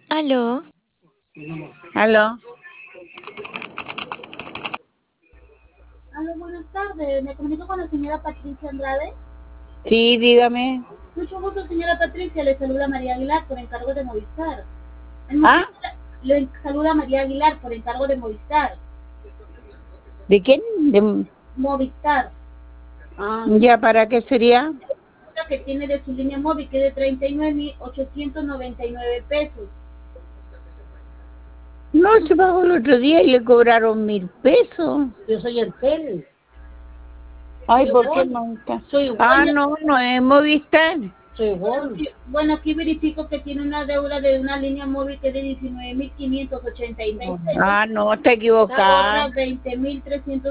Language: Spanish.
Aló, ¿Aló? Aló, buenas tardes. Me comunico con la señora Patricia Andrade. Sí, dígame. Mucho gusto, señora Patricia. Le saluda María Aguilar por encargo de Movistar. ¿Ah? Le saluda María Aguilar por encargo de Movistar. ¿De quién? Movistar. ¿Ya para qué sería? La que tiene de su línea móvil, que es de 39.899 pesos. No, se pagó el otro día y le cobraron 1.000 pesos. Yo soy Entel. Ay, Soy ¿por qué Gol. nunca? Soy Ah, Gol. no es Movistar. Soy Gol. Bueno, aquí verifico que tiene una deuda de una línea móvil que es de 19.586 pesos. Ah, no, está equivocada. Ahorra 20.300.